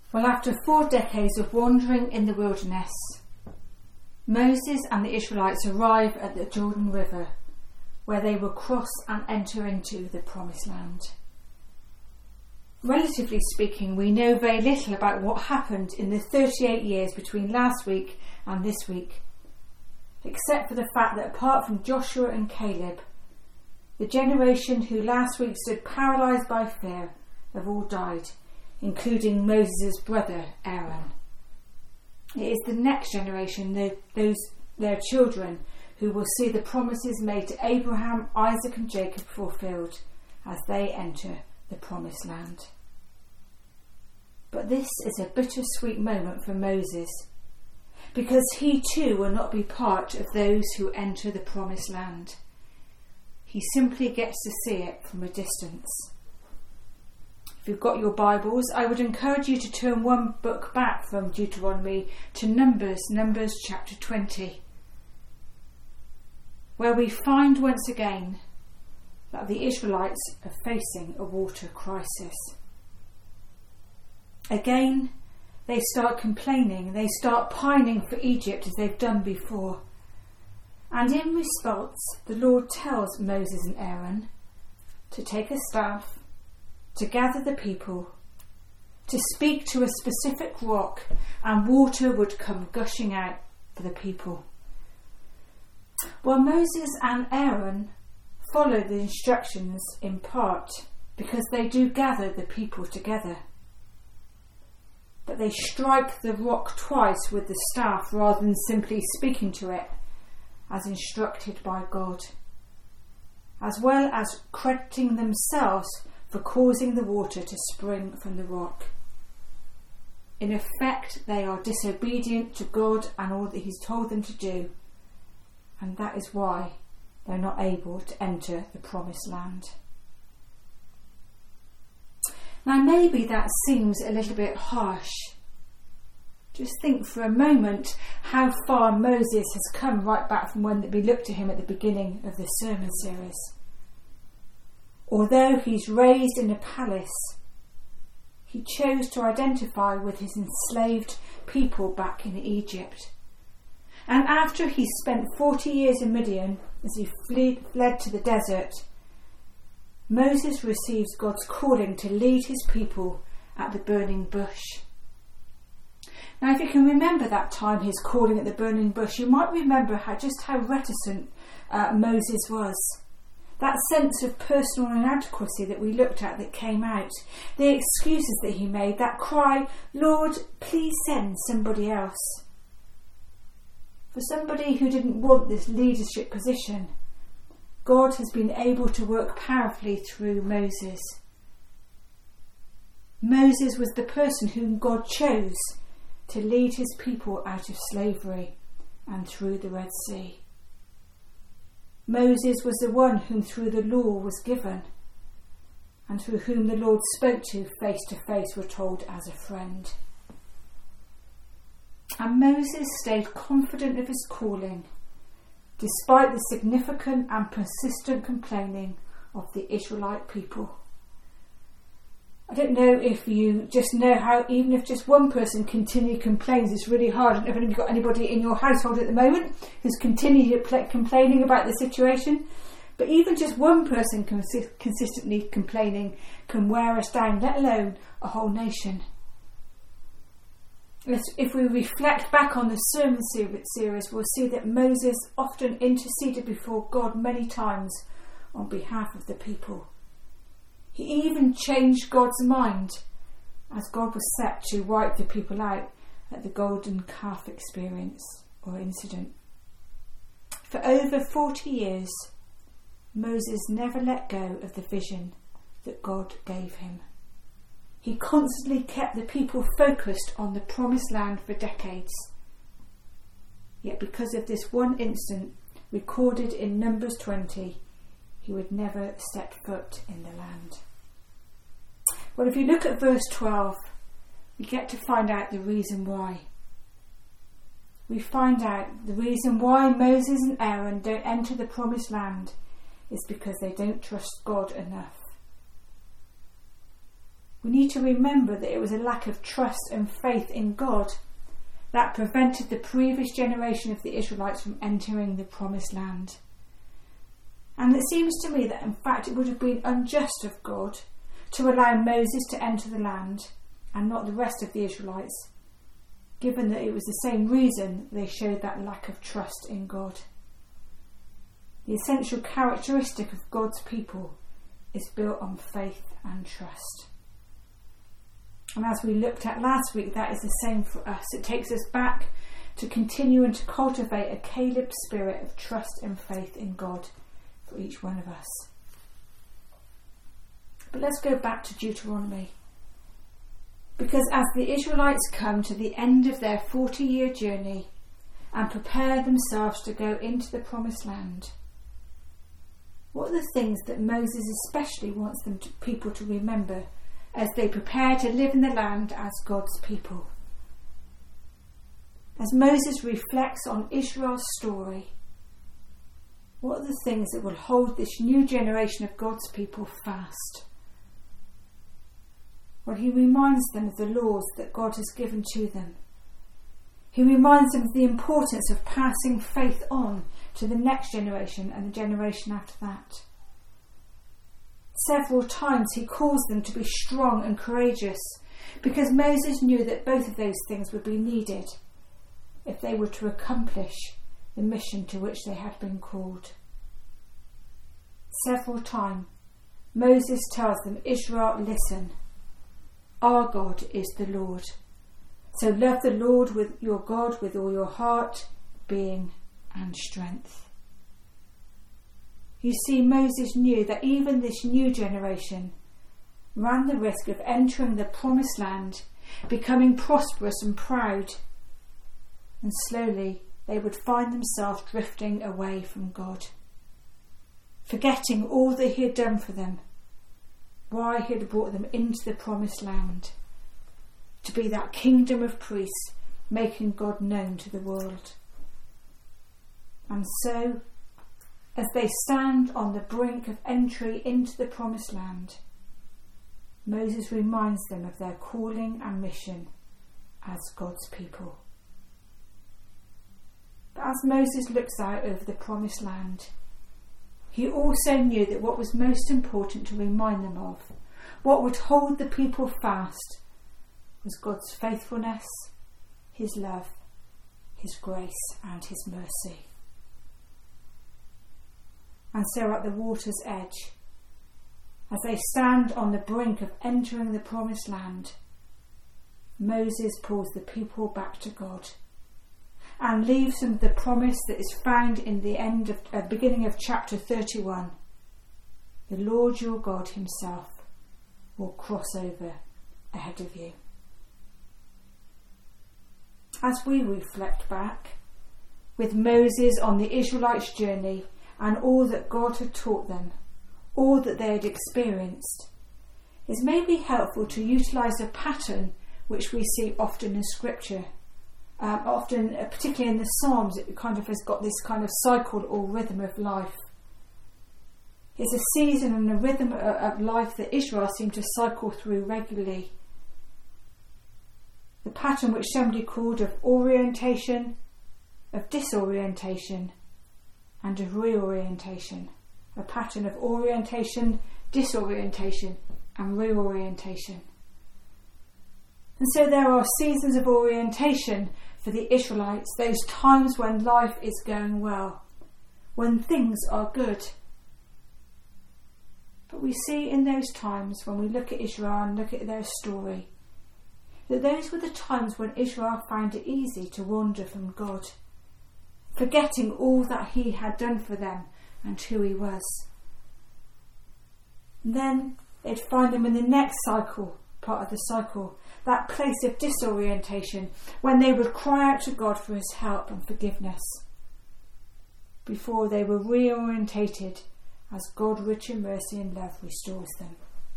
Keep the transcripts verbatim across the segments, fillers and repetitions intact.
Well, after four decades of wandering in the wilderness, Moses and the Israelites arrive at the Jordan River, where they will cross and enter into the Promised Land. Relatively speaking, we know very little about what happened in the thirty-eight years between last week and this week, except for the fact that apart from Joshua and Caleb, the generation who last week stood paralysed by fear have all died, including Moses' brother Aaron. It is the next generation, the, those their children, who will see the promises made to Abraham, Isaac and Jacob fulfilled as they enter the Promised Land. But this is a bittersweet moment for Moses, because he too will not be part of those who enter the Promised Land. He simply gets to see it from a distance. If you've got your Bibles, I would encourage you to turn one book back from Deuteronomy to Numbers, Numbers chapter twenty, where we find once again that the Israelites are facing a water crisis. Again, they start complaining, they start pining for Egypt as they've done before. And in response, the Lord tells Moses and Aaron to take a staff, to gather the people, to speak to a specific rock, and water would come gushing out for the people. Well, Moses and Aaron follow the instructions in part because they do gather the people together. But they strike the rock twice with the staff rather than simply speaking to it as instructed by God, as well as crediting themselves for causing the water to spring from the rock. In effect, they are disobedient to God and all that He's told them to do, and that is why they're not able to enter the Promised Land. Now, maybe that seems a little bit harsh. Just think for a moment how far Moses has come right back from when we looked at him at the beginning of this sermon series. Although he's raised in a palace, he chose to identify with his enslaved people back in Egypt. And after he spent forty years in Midian, as he fled, fled to the desert, Moses receives God's calling to lead his people at the burning bush. Now, if you can remember that time, his calling at the burning bush, you might remember how just how reticent uh, Moses was. That sense of personal inadequacy that we looked at that came out, the excuses that he made, that cry, Lord, please send somebody else. For somebody who didn't want this leadership position, God has been able to work powerfully through Moses. Moses was the person whom God chose to lead his people out of slavery and through the Red Sea. Moses was the one whom through the law was given and through whom the Lord spoke to face to face, we're told, as a friend. And Moses stayed confident of his calling despite the significant and persistent complaining of the Israelite people. I don't know if you just know how even if just one person continually complains, it's really hard. I don't know if you've got anybody in your household at the moment who's continually complaining about the situation. But even just one person consi- consistently complaining can wear us down, let alone a whole nation. If we reflect back on the sermon series, we'll see that Moses often interceded before God many times on behalf of the people. He even changed God's mind as God was set to wipe the people out at the golden calf experience or incident. For over forty years, Moses never let go of the vision that God gave him. He constantly kept the people focused on the Promised Land for decades. Yet because of this one incident recorded in Numbers twenty, he would never set foot in the land. Well, if you look at verse twelve, we get to find out the reason why. We find out the reason why Moses and Aaron don't enter the Promised Land is because they don't trust God enough. We need to remember that it was a lack of trust and faith in God that prevented the previous generation of the Israelites from entering the promised land. And it seems to me that in fact it would have been unjust of God to allow Moses to enter the land and not the rest of the Israelites, given that it was the same reason they showed that lack of trust in God. The essential characteristic of God's people is built on faith and trust. And as we looked at last week, that is the same for us. It takes us back to continue and to cultivate a Caleb spirit of trust and faith in God for each one of us. But let's go back to Deuteronomy. Because as the Israelites come to the end of their forty-year journey and prepare themselves to go into the promised land, what are the things that Moses especially wants them to, people to remember as they prepare to live in the land as God's people? As Moses reflects on Israel's story, what are the things that will hold this new generation of God's people fast? Well, he reminds them of the laws that God has given to them. He reminds them of the importance of passing faith on to the next generation and the generation after that. Several times he calls them to be strong and courageous, because Moses knew that both of those things would be needed if they were to accomplish the mission to which they had been called. Several times Moses tells them, Israel, listen, our God is the Lord. So love the Lord with your God with all your heart, being and strength. You see, Moses knew that even this new generation ran the risk of entering the promised land, becoming prosperous and proud, and slowly they would find themselves drifting away from God, forgetting all that he had done for them, why he had brought them into the promised land, to be that kingdom of priests making God known to the world. And so, as they stand on the brink of entry into the promised land, Moses reminds them of their calling and mission as God's people. But as Moses looks out over the promised land, he also knew that what was most important to remind them of, what would hold the people fast, was God's faithfulness, his love, his grace and his mercy. And so at the water's edge, as they stand on the brink of entering the promised land, Moses pulls the people back to God and leaves them the promise that is found in the end of uh, beginning of chapter thirty-one. The Lord your God himself will cross over ahead of you. As we reflect back with Moses on the Israelites' journey and all that God had taught them, all that they had experienced, it may be helpful to utilise a pattern which we see often in Scripture. Um, often, uh, particularly in the Psalms, it kind of has got this kind of cycle or rhythm of life. It's a season and a rhythm of, of life that Israel seemed to cycle through regularly. The pattern which somebody called of orientation, of disorientation, and of reorientation. A pattern of orientation, disorientation, and reorientation. And so there are seasons of orientation for the Israelites, those times when life is going well, when things are good. But we see in those times, when we look at Israel and look at their story, that those were the times when Israel found it easy to wander from God, forgetting all that he had done for them and who he was. And then they'd find them in the next cycle, part of the cycle, that place of disorientation, when they would cry out to God for his help and forgiveness, before they were reorientated as God, rich in mercy and love, restores them.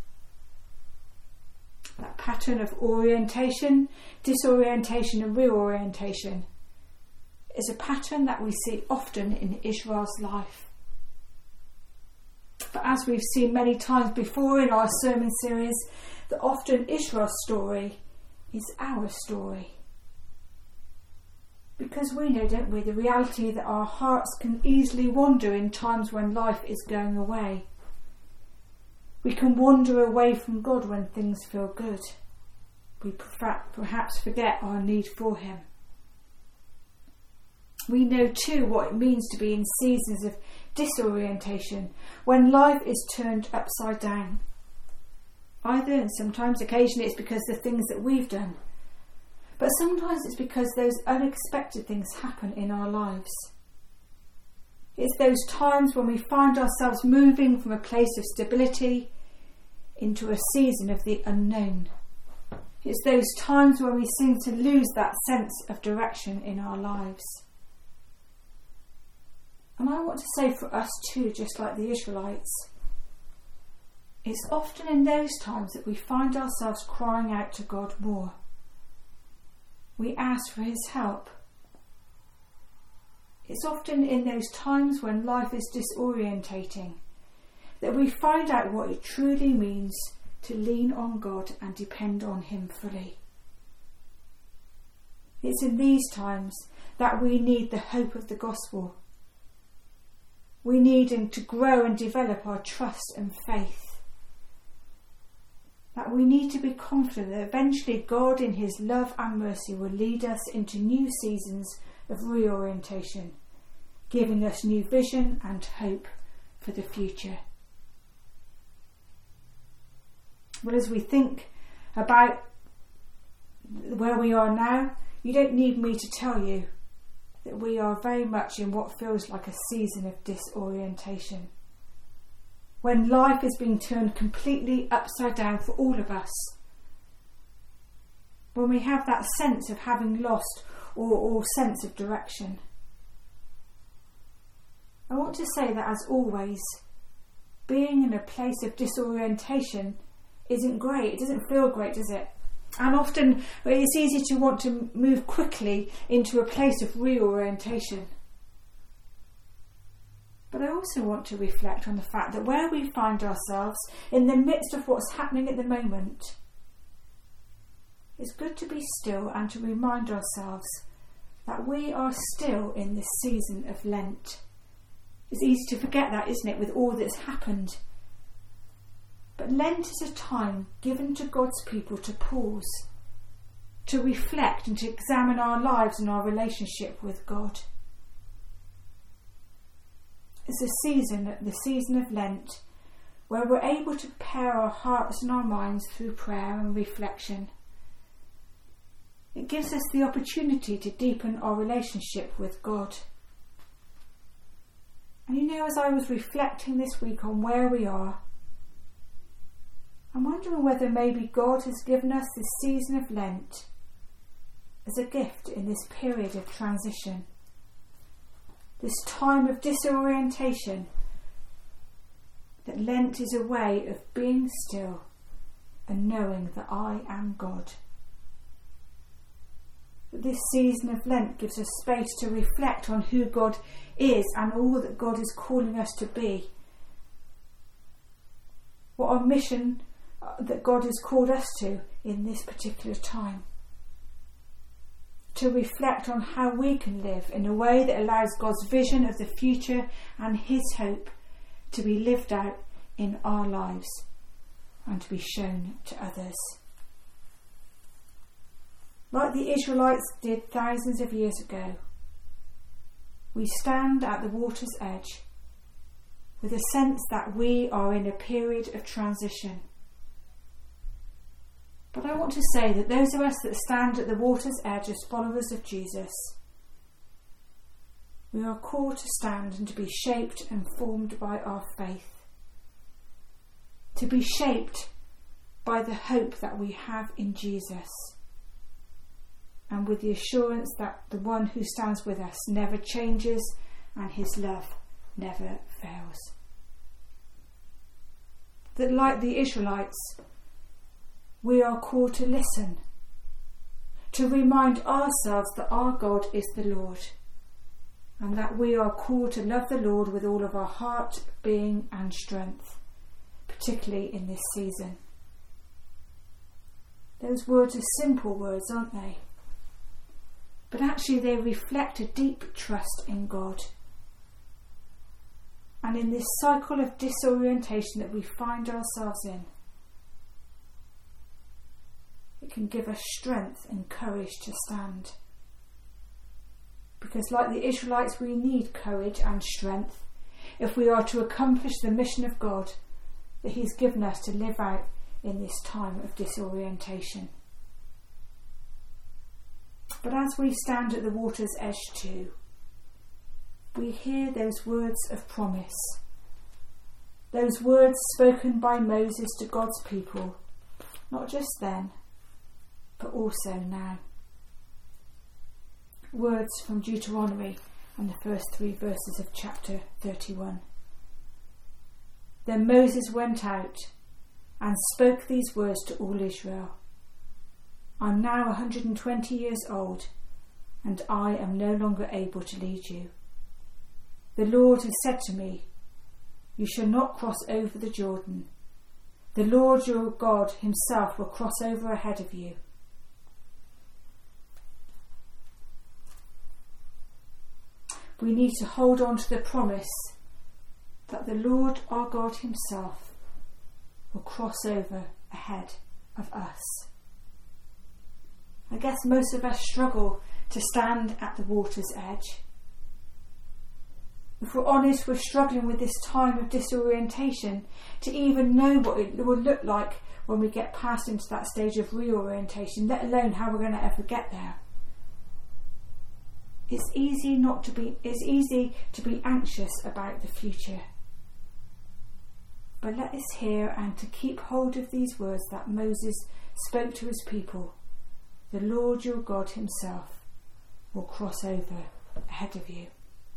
That pattern of orientation, disorientation and reorientation is a pattern that we see often in Israel's life. But as we've seen many times before in our sermon series, that often Israel's story is our story. Because we know, don't we, the reality that our hearts can easily wander in times when life is going away. We can wander away from God when things feel good. We perhaps forget our need for him. We know too what it means to be in seasons of disorientation, when life is turned upside down. Either, and sometimes occasionally, it's because of the things that we've done, but sometimes it's because those unexpected things happen in our lives. It's those times when we find ourselves moving from a place of stability into a season of the unknown. It's those times when we seem to lose that sense of direction in our lives. And I want to say for us too, just like the Israelites, it's often in those times that we find ourselves crying out to God more. We ask for his help. It's often in those times when life is disorientating that we find out what it truly means to lean on God and depend on him fully. It's in these times that we need the hope of the gospel. We need him to grow and develop our trust and faith. That we need to be confident that eventually God in his love and mercy will lead us into new seasons of reorientation, giving us new vision and hope for the future. Well, as we think about where we are now, you don't need me to tell you that we are very much in what feels like a season of disorientation, when life is being turned completely upside down for all of us, when we have that sense of having lost or, or sense of direction. I want to say that, as always, being in a place of disorientation isn't great. It doesn't feel great, does it? And often it's easy to want to move quickly into a place of reorientation. But I also want to reflect on the fact that where we find ourselves in the midst of what's happening at the moment, it's good to be still and to remind ourselves that we are still in this season of Lent. It's easy to forget that, isn't it, with all that's happened. But Lent is a time given to God's people to pause, to reflect and to examine our lives and our relationship with God. It's a season, the season of Lent, where we're able to prepare our hearts and our minds through prayer and reflection. It gives us the opportunity to deepen our relationship with God. And you know, as I was reflecting this week on where we are, I'm wondering whether maybe God has given us this season of Lent as a gift in this period of transition, this time of disorientation, that Lent is a way of being still and knowing that I am God. That this season of Lent gives us space to reflect on who God is and all that God is calling us to be, what our mission that God has called us to in this particular time. To reflect on how we can live in a way that allows God's vision of the future and his hope to be lived out in our lives and to be shown to others. Like the Israelites did thousands of years ago, we stand at the water's edge with a sense that we are in a period of transition. But I want to say that those of us that stand at the water's edge as followers of Jesus, we are called to stand and to be shaped and formed by our faith. To be shaped by the hope that we have in Jesus, and with the assurance that the one who stands with us never changes and his love never fails. That, like the Israelites, we are called to listen, to remind ourselves that our God is the Lord, and that we are called to love the Lord with all of our heart, being and strength, particularly in this season. Those words are simple words, aren't they? But actually they reflect a deep trust in God. And in this cycle of disorientation that we find ourselves in, it can give us strength and courage to stand. Because like the Israelites, we need courage and strength if we are to accomplish the mission of God that He's given us to live out in this time of disorientation. But as we stand at the water's edge too, we hear those words of promise, those words spoken by Moses to God's people, not just then, but also now. Words from Deuteronomy and the first three verses of chapter thirty-one. Then Moses went out and spoke these words to all Israel. I'm now one hundred twenty years old, and I am no longer able to lead you. The Lord has said to me, you shall not cross over the Jordan. The Lord your God Himself will cross over ahead of you. We need to hold on to the promise that the Lord our God Himself will cross over ahead of us. I guess most of us struggle to stand at the water's edge. If we're honest, we're struggling with this time of disorientation to even know what it will look like when we get past into that stage of reorientation, let alone how we're going to ever get there. It's easy not to be it's easy to be anxious about the future. But let us hear and to keep hold of these words that Moses spoke to his people. The Lord your God Himself will cross over ahead of you.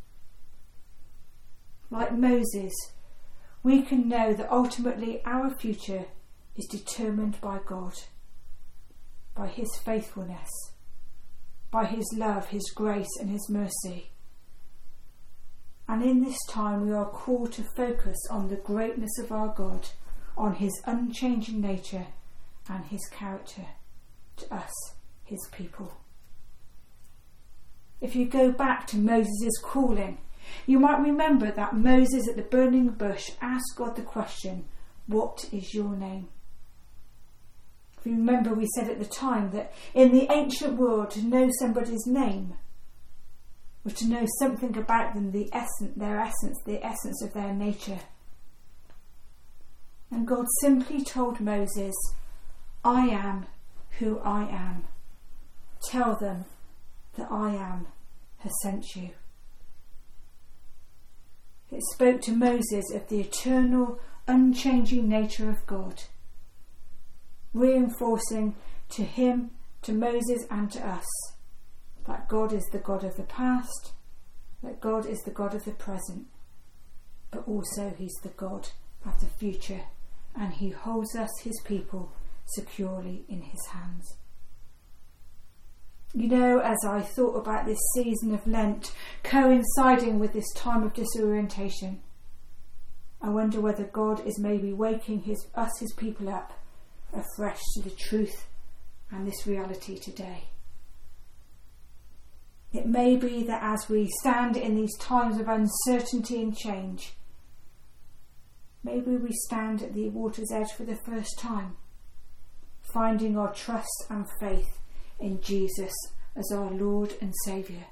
Like Moses, we can know that ultimately our future is determined by God, by His faithfulness, by His love, His grace and His mercy. And in this time we are called to focus on the greatness of our God, on His unchanging nature and His character to us, His people. If you go back to Moses' calling, you might remember that Moses at the burning bush asked God the question, what is your name? If you remember, we said at the time that in the ancient world, to know somebody's name was to know something about them, the essence, their essence, the essence of their nature. And God simply told Moses, I am who I am. Tell them that I am has sent you. It spoke to Moses of the eternal, unchanging nature of God, reinforcing to him, to Moses and to us, that God is the God of the past, that God is the God of the present, but also He's the God of the future, and He holds us, His people, securely in His hands. You know, as I thought about this season of Lent coinciding with this time of disorientation, I wonder whether God is maybe waking his, us, His people up afresh to the truth and this reality today. It may be that as we stand in these times of uncertainty and change, maybe we stand at the water's edge for the first time, finding our trust and faith in Jesus as our Lord and Saviour.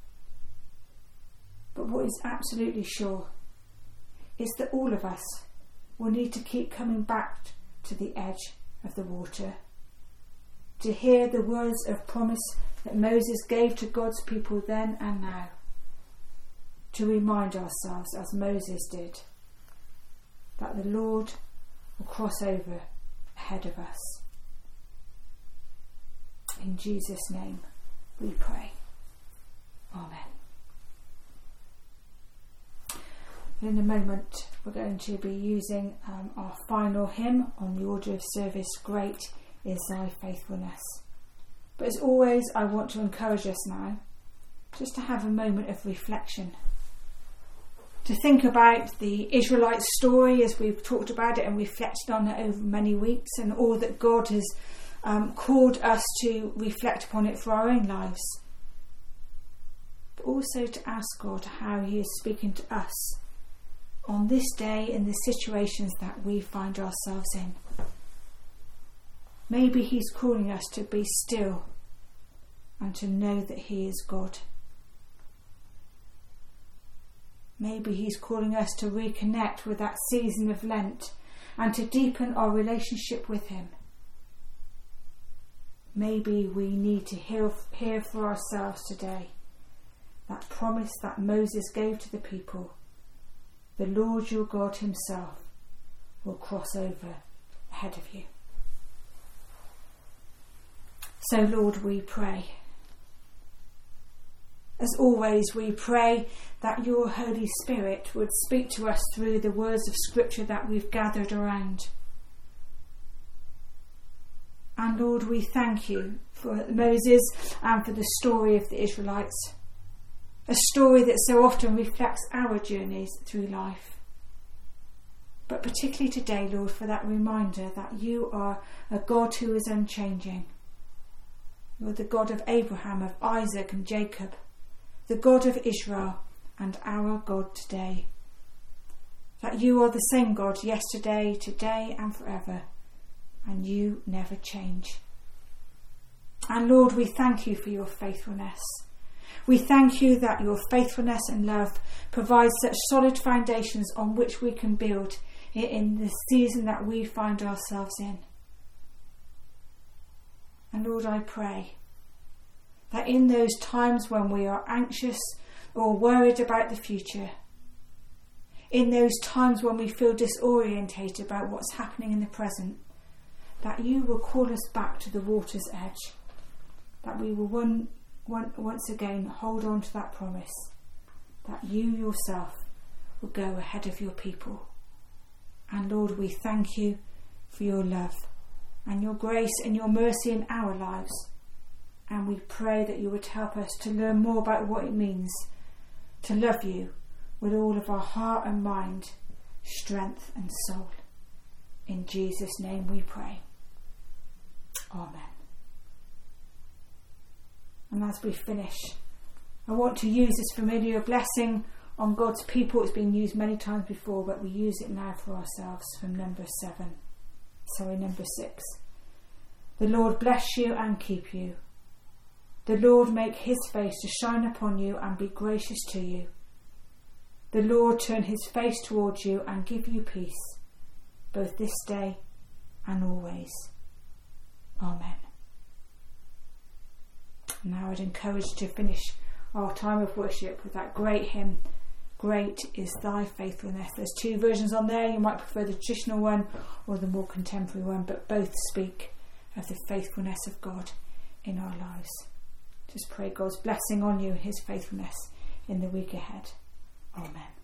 But what is absolutely sure is that all of us will need to keep coming back to the edge of the water, to hear the words of promise that Moses gave to God's people then and now, to remind ourselves, as Moses did, that the Lord will cross over ahead of us. In Jesus' name we pray. Amen. In a moment we're going to be using um, our final hymn on the order of service, Great is Thy Faithfulness. But as always, I want to encourage us now just to have a moment of reflection, to think about the Israelite story as we've talked about it and reflected on it over many weeks, and all that God has um, called us to reflect upon it for our own lives, but also to ask God how he is speaking to us on this day in the situations that we find ourselves in. Maybe he's calling us to be still and to know that he is God. Maybe he's calling us to reconnect with that season of Lent and to deepen our relationship with him. Maybe we need to hear, hear for ourselves today that promise that Moses gave to the people. The Lord your God himself will cross over ahead of you. So Lord, we pray. As always, we pray that your Holy Spirit would speak to us through the words of Scripture that we've gathered around. And Lord, we thank you for Moses and for the story of the Israelites, a story that so often reflects our journeys through life. But particularly today, Lord, for that reminder that you are a God who is unchanging. You're the God of Abraham, of Isaac and Jacob, the God of Israel and our God today. That you are the same God yesterday, today and forever, and you never change. And Lord, we thank you for your faithfulness. We thank you that your faithfulness and love provide such solid foundations on which we can build in the season that we find ourselves in. And Lord, I pray that in those times when we are anxious or worried about the future, in those times when we feel disorientated about what's happening in the present, that you will call us back to the water's edge, that we will one, one, once again hold on to that promise, that you yourself will go ahead of your people. And Lord, we thank you for your love and your grace and your mercy in our lives. And we pray that you would help us to learn more about what it means to love you with all of our heart and mind, strength and soul. In Jesus' name we pray. Amen. And as we finish, I want to use this familiar blessing on God's people. It's been used many times before, but we use it now for ourselves from number seven. Sorry, number six. The Lord bless you and keep you. The Lord make his face to shine upon you and be gracious to you. The Lord turn his face towards you and give you peace, both this day and always. Amen. Now I'd encourage you to finish our time of worship with that great hymn, Great is Thy Faithfulness. There's two versions on there. You might prefer the traditional one or the more contemporary one, but both speak of the faithfulness of God in our lives. Just pray God's blessing on you and his faithfulness in the week ahead. Amen.